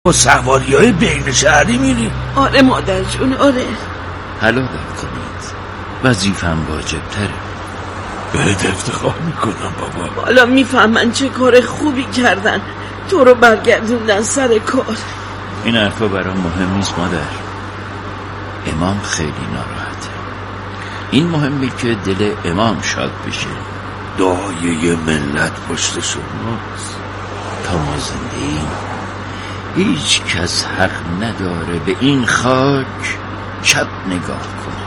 با سواری‌های بین شهری میری؟ آره مادر جون، آره. حلالم کنید، وظیفم واجب‌تره. بهت افتخار میکنم بابا. حالا میفهمن چه کار خوبی کردن، تو رو برگردوندن سر کار. این حرفا برام مهم نیست مادر. امام خیلی ناراحته. این مهمه که دل امام شاد بشه. دعای یه ملت پشت شماست. تا ما زنده ایم هیچ کس حق نداره به این خاک چپ نگاه کنه.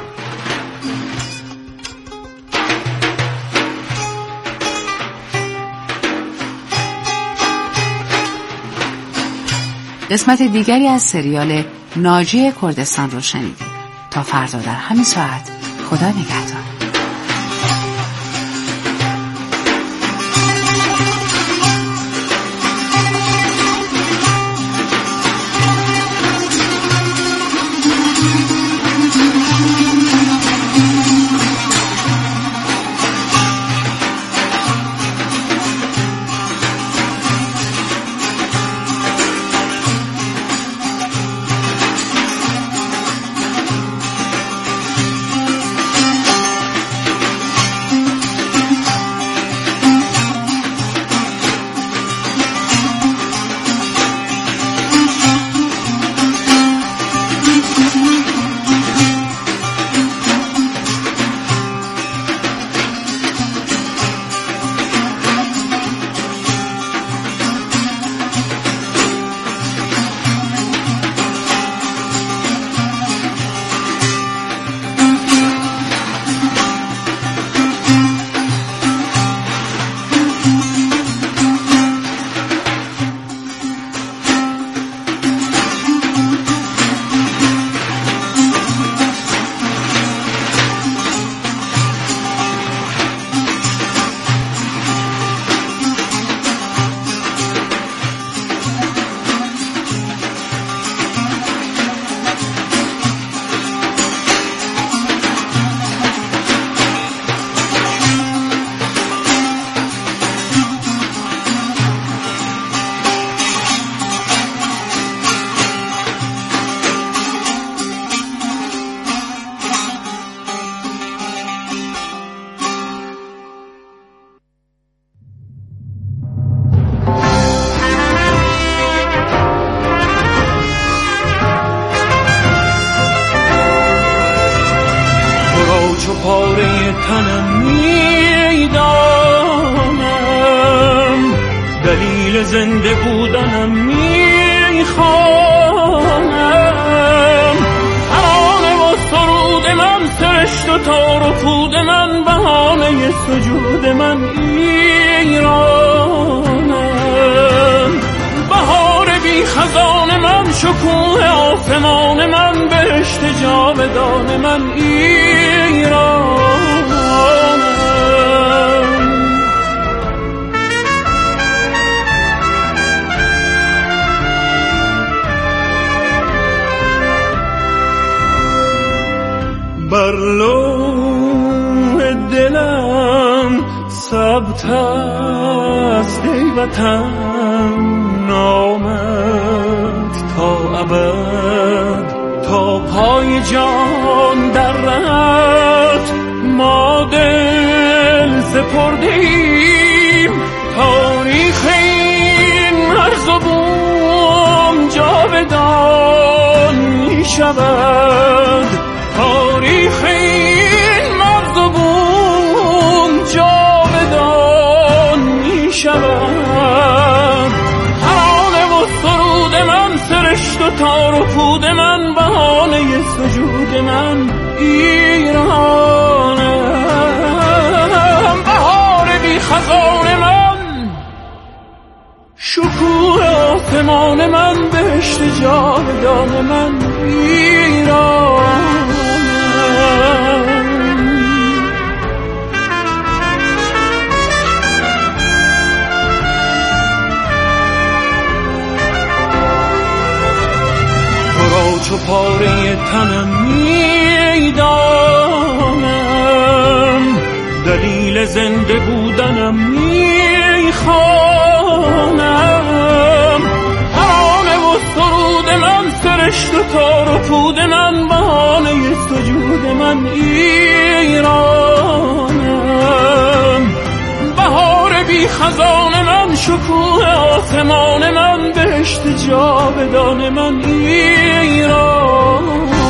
قسمت دیگری از سریال ناجی کردستان رو شنیدید. تا فردا در همین ساعت، خدا نگهدار. پاره تنم میدانم، دلیل زنده بودنم میخوانم. ترانه و سرود من، سرشت و تار و پود من، بهانه سجود من ایرانم. بهار بی خزان من، شکوه آسمان من، بهشت جاودان من ایرانم. بر لوح دلم ثبت است ای وطن نامت، تا ابد تا پای جان در رهت ما دل سپردیم. تاریخ این مرز و بوم جاودان می شود، تاریخ این مرز و بوم جاودان می شود. ترانه و سرود من، سرشت و تار و پود من، بهانه سجود من ایرانم. بهار بی خزان من، شکوه آسمان من، بهشت جاودان من ایرانم. چو پاره تنم میدانم، دلیل زنده بودنم میخوانم. ترانه و سرشت و تار و پود من، بهانه سجود من ایرانم. بهار بی خزان من، شکوه آسمان من، بهشت جاودان من ایرانم.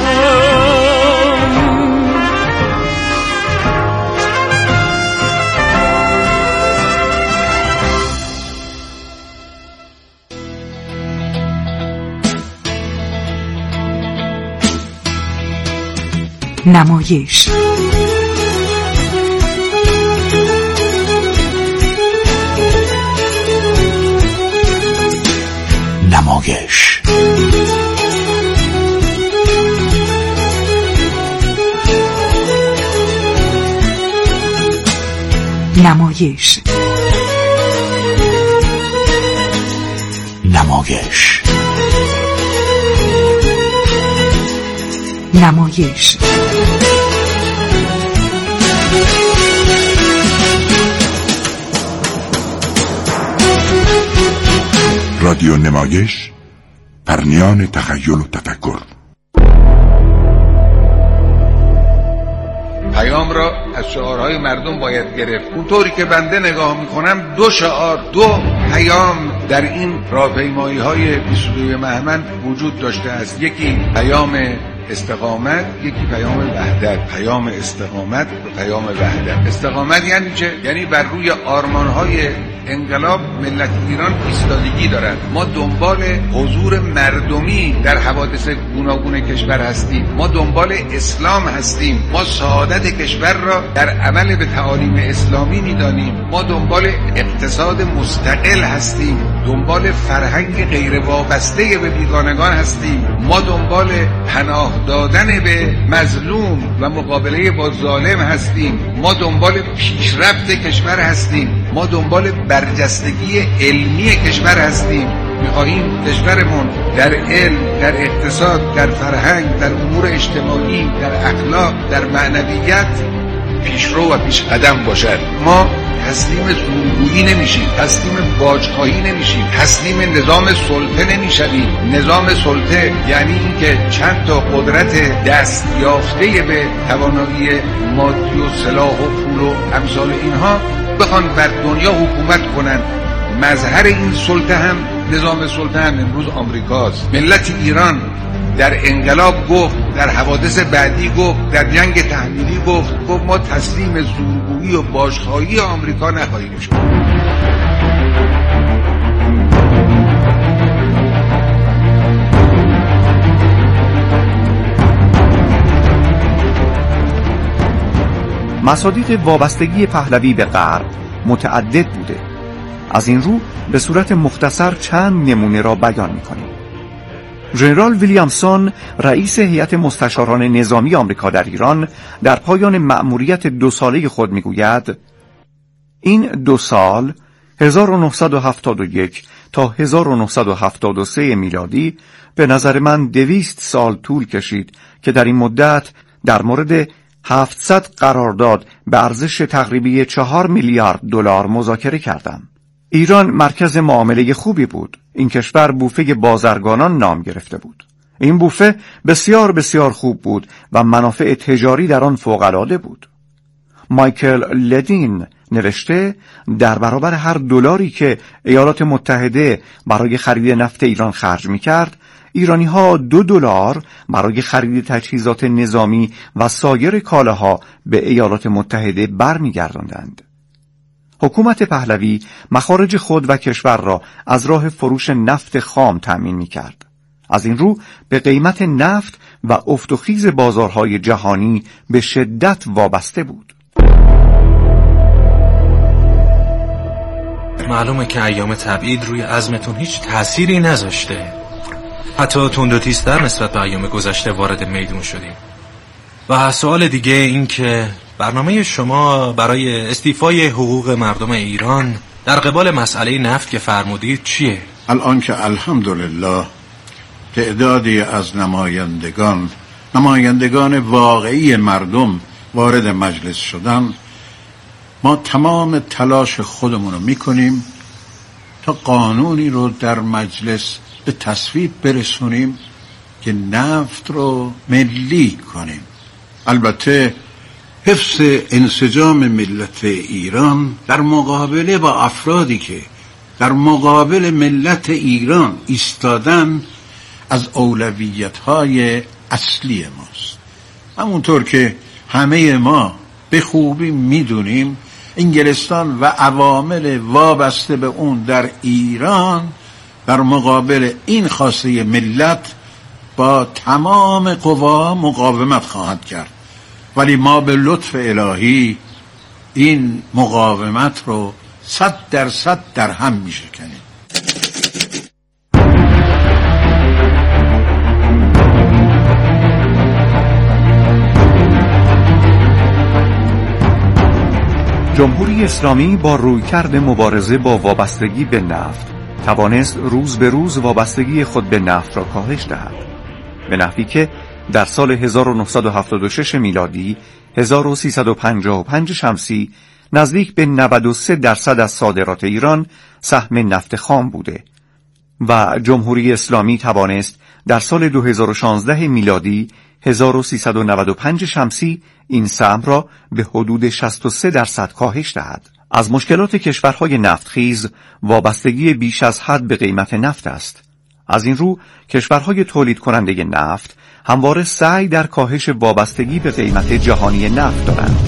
نمایش. نمایش نمایش نمایش نمایش. رادیو نمایش، پرنیان تخیل و تفکر. پیام را از شعارهای مردم باید گرفت. اونطوری که بنده نگاه میکنم 2 شعار، 2 پیام در این راهپیمایی‌های 22 بهمن وجود داشته است. یکی پیام استقامت، یکی پیام وحدت. پیام استقامت و پیام وحدت. استقامت یعنی چه؟ یعنی بر روی آرمان‌های انقلاب ملت ایران ایستادگی دارند. ما دنبال حضور مردمی در حوادث گوناگون کشور هستیم. ما دنبال اسلام هستیم. ما سعادت کشور را در عمل به تعالیم اسلامی می‌دانیم. ما دنبال اقتصاد مستقل هستیم. دنبال فرهنگ غیر وابسته به بیگانگان هستیم. ما دنبال پناه دادن به مظلوم و مقابله با ظالم هستیم. ما دنبال پیشرفت کشور هستیم. ما دنبال برجستگی علمی کشور هستیم. می‌خواهیم کشورمون در علم، در اقتصاد، در فرهنگ، در امور اجتماعی، در اخلاق، در معنویت پیشرو و پیش قدم باشد. ما تسلیم زورگویی نمیشیم، تسلیم باجخواهی نمیشیم، تسلیم نظام سلطه نمیشویم. نظام سلطه یعنی اینکه چند تا قدرت دست یافته به توانایی مادی و سلاح و پول و امثال اینها بخوان بر دنیا حکومت کنن. مظهر این سلطه هم، نظام سلطه هم امروز آمریکاست. ملت ایران در انقلاب گفت، در حوادث بعدی گفت، در جنگ تحمیلی گفت ما تسلیم زورگویی و بازخواهی آمریکا نخواهیم شد. مصادیق وابستگی پهلوی به غرب متعدد بوده. از این رو به صورت مختصر چند نمونه را بیان می‌کنیم. ژنرال ویلیامسون، رئیس هیئت مستشاران نظامی آمریکا در ایران، در پایان مأموریت 2 ساله خود می‌گوید: این 2 سال 1971 تا 1973 میلادی به نظر من 200 سال طول کشید که در این مدت در مورد 700 قرارداد به ارزش تقریبی 4 میلیارد دلار مذاکره کردم. ایران مرکز معامله خوبی بود. این کشور بوفه بازرگانان نام گرفته بود. این بوفه بسیار بسیار خوب بود و منافع تجاری در آن فوق‌العاده بود. مایکل لدین نوشته در برابر هر دلاری که ایالات متحده برای خرید نفت ایران خرج می‌کرد، ایرانی‌ها 2 دلار برای خرید تجهیزات نظامی و سایر کالاها به ایالات متحده برمیگرداندند. حکومت پهلوی مخارج خود و کشور را از راه فروش نفت خام تأمین می‌کرد. از این رو به قیمت نفت و افت و خیز بازارهای جهانی به شدت وابسته بود. معلومه که ایام تبعید روی عزمتون هیچ تأثیری نذاشته. حتی تند و تیزتر نسبت به ایام گذشته وارد میدون شدیم. و سوال دیگه این که برنامه شما برای استیفای حقوق مردم ایران در قبال مسئله نفت که فرمودید چیه؟ الان که الحمدلله تعدادی از نمایندگان واقعی مردم وارد مجلس شدن، ما تمام تلاش خودمون رو میکنیم تا قانونی رو در مجلس به تصویب برسونیم که نفت رو ملی کنیم. البته حفظ انسجام ملت ایران در مقابله با افرادی که در مقابل ملت ایران ایستادن از اولویت‌های اصلی ماست. همونطور که همه ما به خوبی میدونیم انگلستان و عوامل وابسته به اون در ایران در مقابل این خواسته ملت با تمام قوا مقاومت خواهد کرد، ولی ما به لطف الهی این مقاومت رو 100% در هم میشکنیم. جمهوری اسلامی با رویکرد مبارزه با وابستگی به نفت توانست روز به روز وابستگی خود به نفت را کاهش دهد، به نحوی که در سال 1976 میلادی 1355 شمسی نزدیک به 93% از صادرات ایران سهم نفت خام بوده و جمهوری اسلامی توانست در سال 2016 میلادی 1395 شمسی این سهم را به حدود 63% کاهش دهد. از مشکلات کشورهای نفتخیز وابستگی بیش از حد به قیمت نفت است. از این رو کشورهای تولید کننده نفت همواره سعی در کاهش وابستگی به قیمت جهانی نفت دارند.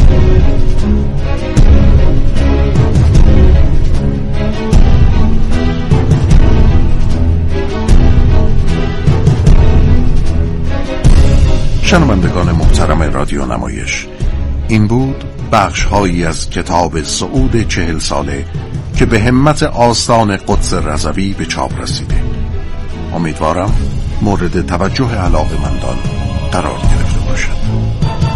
شنوندگان محترم رادیو نمایش، این بود بخش‌هایی از کتاب صعود 40 ساله که به همت آستان قدس رضوی به چاپ رسیده. امیدوارم مورد توجه علاقه‌مندان قرار گرفته باشد.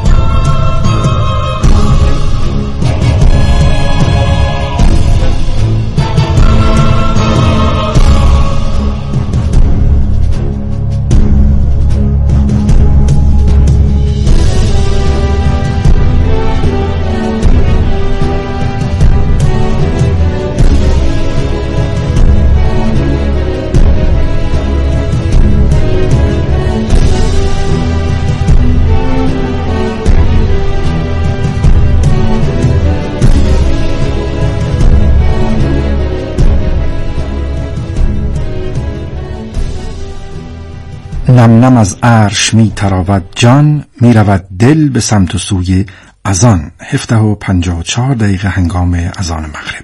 نم نم از عرش می تراود جان، می رود دل به سمت و سوی اذان. 17:54 هنگام اذان مغرب.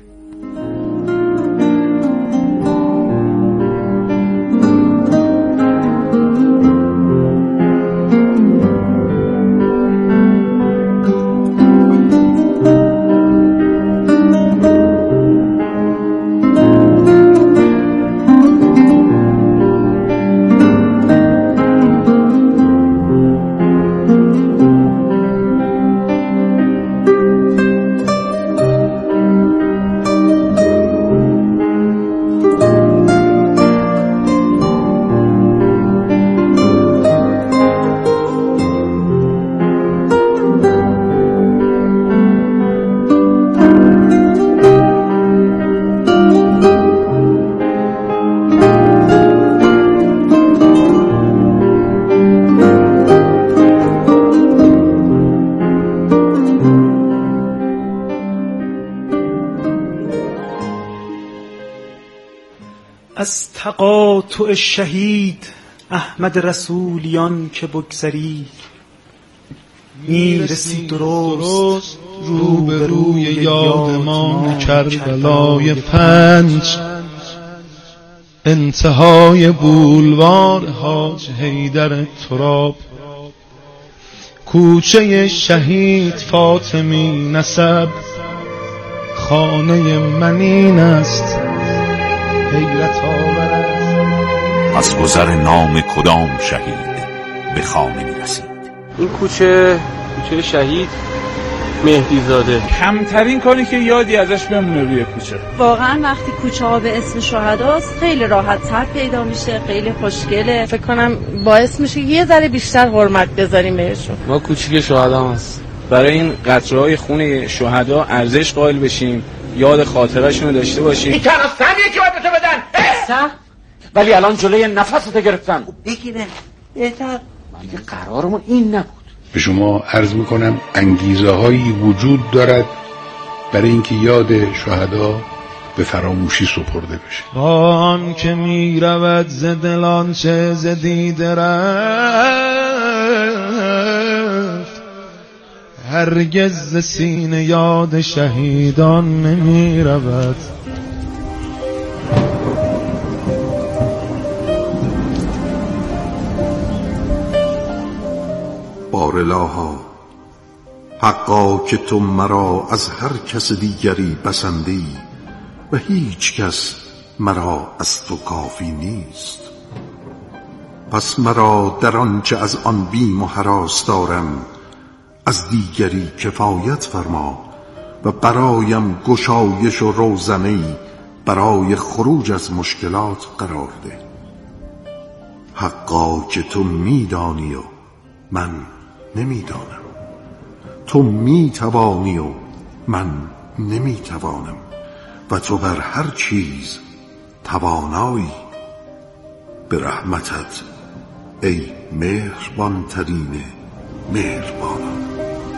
از تقاطع شهید احمد رسولیان که بگذری، میرسی درست رو به روی یاد ما کربلای 5، انتهای بولوار حاج حیدر تراب، کوچه شهید فاطمی نسب، خانه من این است حیرت آور. از گذر نام کدام شهید به خانه می رسید؟ این کوچه شهید مهدی زاده. کمترین کاری که یادی ازش بمونه روی کوچه. واقعا وقتی کوچه ها به اسم شهداست خیلی راحت تر پیدا میشه، خیلی خوشگله. فکر کنم باعث میشه یه ذره بیشتر حرمت بذاریم بهشون. ما کوچیک شهدا هست، برای این قطره‌های خون شهدا ارزش قائل بشیم، یاد خاطره‌شون رو داشته باشیم. این تنها سهمیه که باید به تو بدن. ولی الان جلوی نفستو گرفتن. بگیره بهتر دیگه قرارمون این نبود. به شما عرض میکنم انگیزه هایی وجود دارد برای اینکه یاد شهدا به فراموشی سپرده بشه. با آن که می رود ز دلان چه ز دیده رفت، هرگز ز سینه یاد شهیدان نمی رود. بارالها حقا که تو مرا از هر کس دیگری بسندی و هیچ کس مرا از تو کافی نیست. پس مرا در آنچه از آن بیم و هراس دارم از دیگری کفایت فرما و برایم گشایش و روزنه‌ای برای خروج از مشکلات قرار ده. حقا که تو میدانی و من نمیدانم، تو میتوانی و من نمیتوانم و تو بر هر چیز توانایی. به رحمتت ای مهربان ترین مهربانان.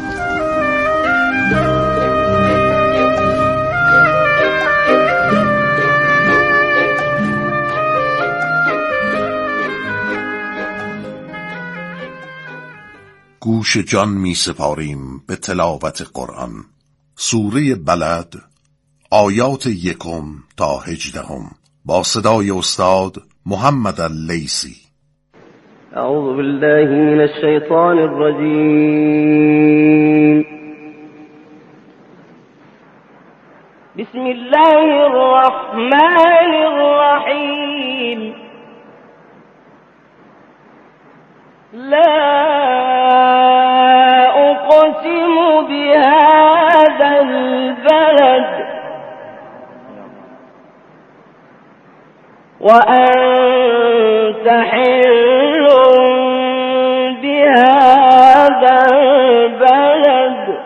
گوش جان می سپاریم به تلاوت قرآن. سوره بلد، آیات 1 تا 18 با صدای استاد محمد اللیثی. اعوذ بالله من الشیطان الرجیم. بسم الله الرحمن الرحیم. لا أقسم بهذا البلد وأنت حل بهذا البلد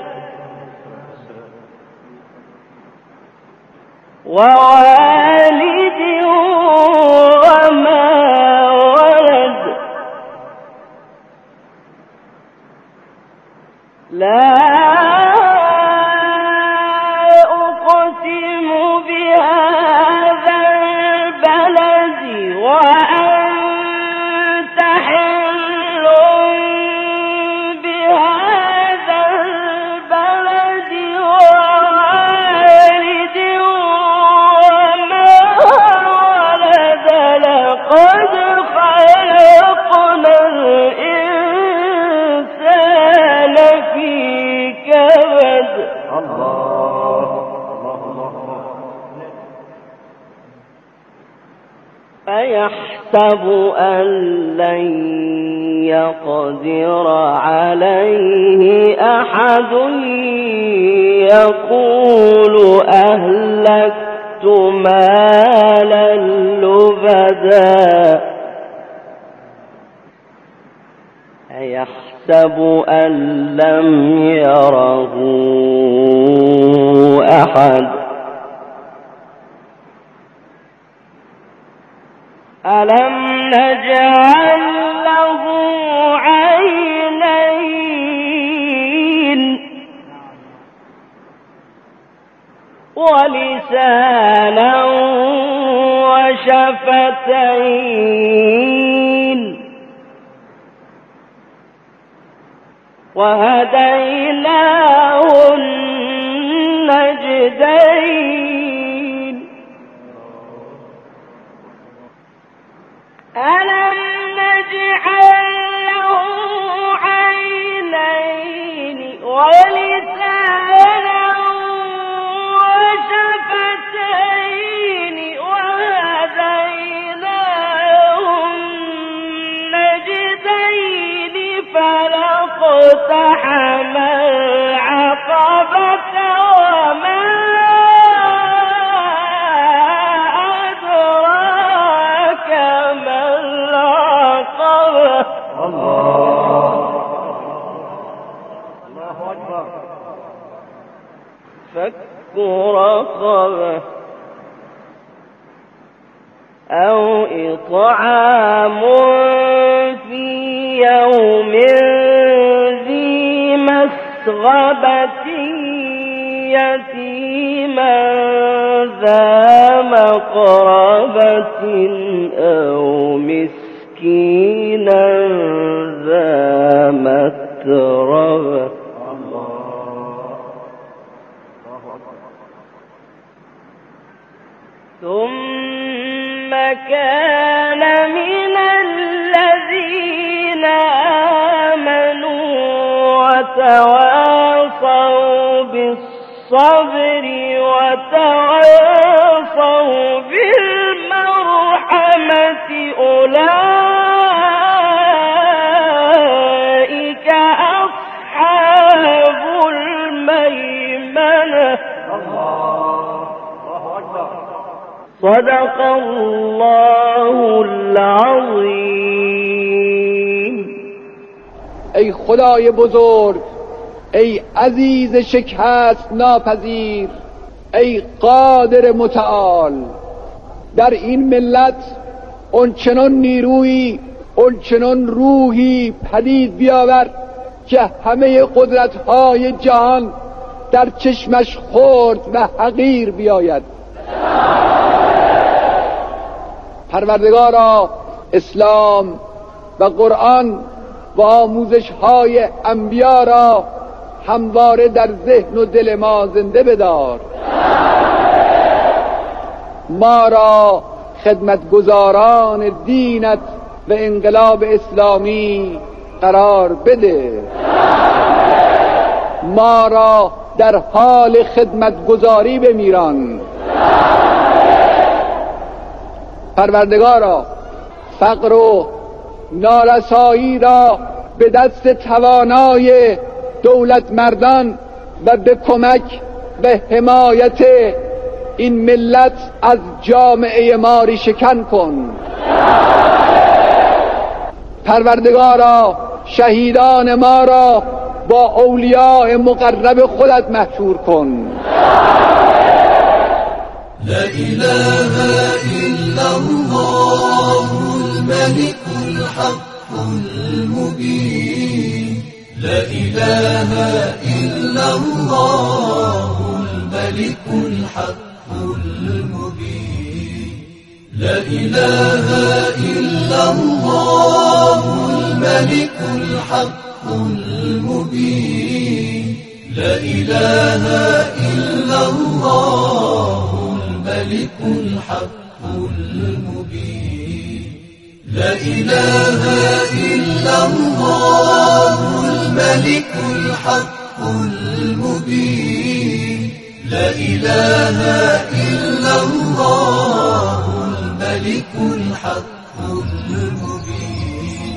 ووالد وما ولد. لا أقسم بهذا البلد وأنت حل بهذا البلد ووالد وما ولد. لقد خلقنا الإنسان في كبد. أيحسب أن لن يقدر عليه أحد يقول أهلكت مالا لبدا. أيحسب أن لم يره أحد. ألم نجعل له عينين ولسانا وشفتين وهديناه النجدين. ألم نجعل له عينين ولسانا وشفتين وهديناه النجدين. فلاقتحم العقبة وما أدراك ما العقبة. الله أكبر. فك رقبة أو إطعام في مسغبة يتيما ذا مقربة أو مسكينا ذا متربة ثم كان من الذين آمنوا وتواصوا بالصبر وتواصوا بالمرحمة أولئك أصحاب الميمنة صدق الله العظیم. ای خدای بزرگ، ای عزیز شکست ناپذیر، ای قادر متعال، در این ملت اونچنان نیرویی، اونچنان روحی پدید بیاور که همه قدرت‌های جهان در چشمش خرد و حقیر بیاید. پروردگارا، اسلام و قرآن و آموزش‌های انبیا را همواره در ذهن و دل ما زنده بدار. ما را خدمتگزاران دینت و انقلاب اسلامی قرار بده. ما را در حال خدمتگزاری بمیران. پروردگارا، فقر و نارسایی را به دست توانای دولت مردان و به کمک و حمایت این ملت از جامعه ما ریشه‌کن کن. پروردگارا، شهیدان ما را با اولیاء مقرب خودت محشور کن. لا إله إلا الله الملك الحق المبين لا إله إلا الله الملك الحق المبين لا إله إلا الله الملك الحق المبين لا إله إلا الله الملك الحق المبين لا إله إلا الله الملك الحق المبين لا إله إلا الله الملك الحق المبين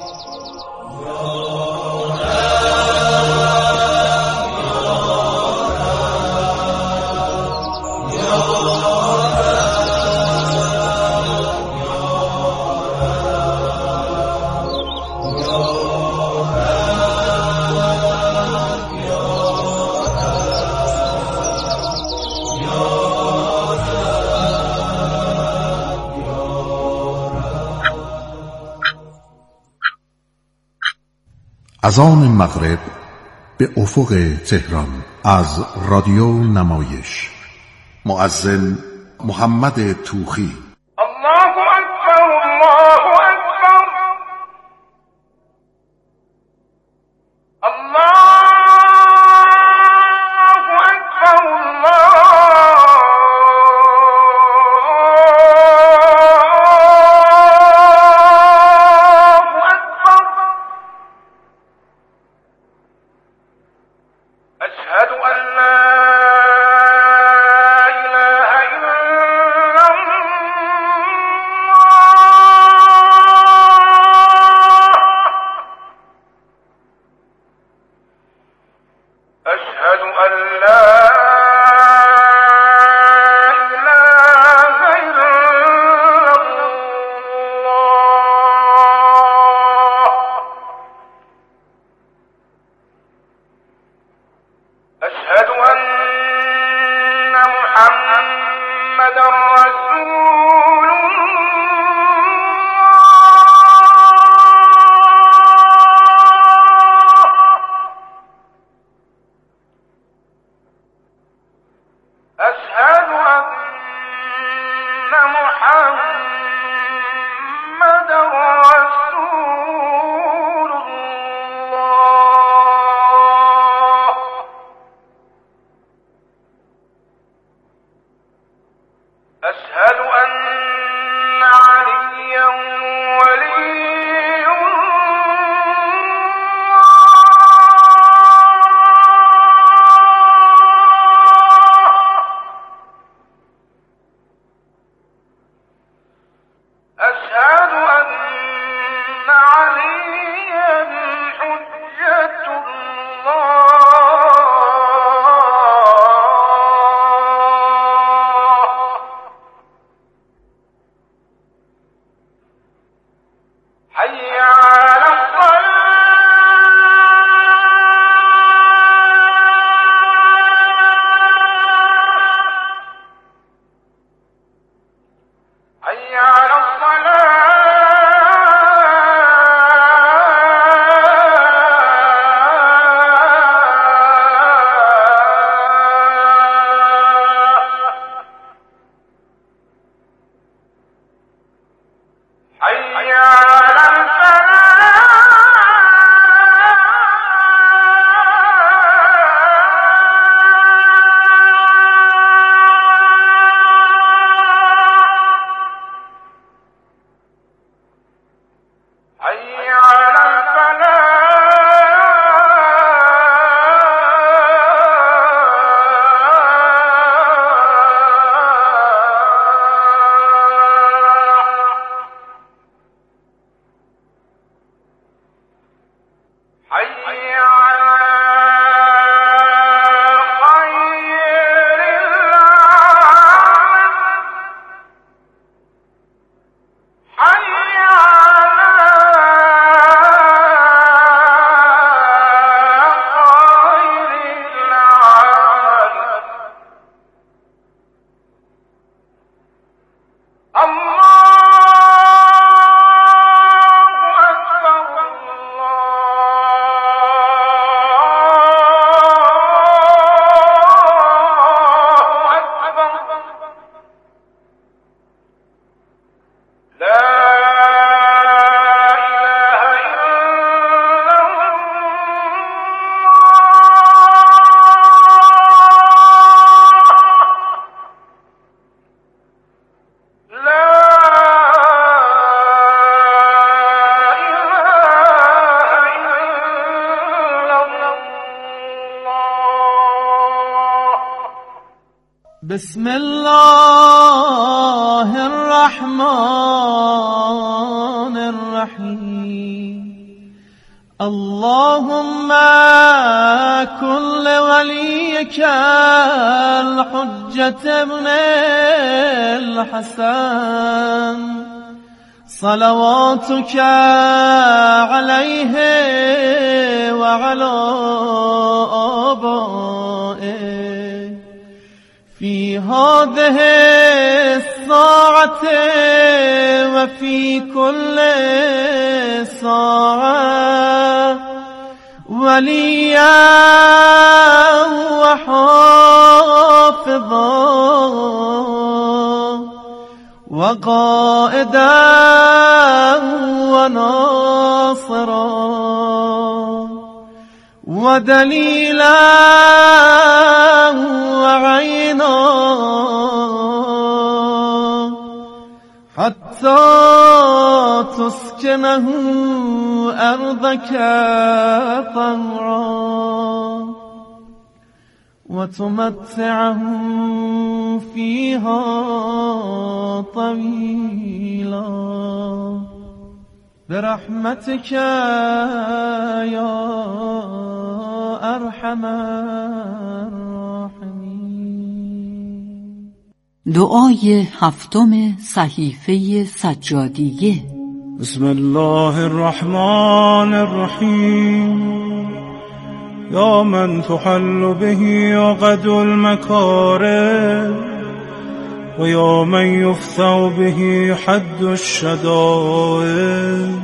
اذان مغرب به افق تهران از رادیو نمایش. مؤذن محمد توخی. الله اکبر الله اکبر الله اکبر أشهد أن لا إله إلا الله حي على الفلاح حي على خير العالم حي على خير العالم بسم الله الرحمن الرحيم اللهم كن لوليك الحجة ابن الحسن صلواتك عليه وعلى آبائه في هذه الساعة وفي كل ساعة وليا وحافظا وقائدا وناصرا ودليلا وعينا حتى تسكنه أرضك طهرا وتمتعه فيها طويلا برحمتك يا أرحم الراحمين. دعای هفتم صحیفه سجادیه. بسم الله الرحمن الرحیم. یا من تحل به عقد المکاره و یا من یفتح به حد الشدائد